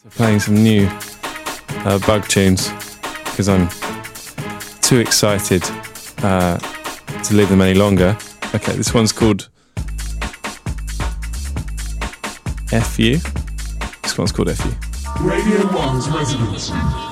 Playing some new bug tunes because I'm too excited to leave them any longer. Okay, this one's called FU. This one's called FU. Radio 1's Residency.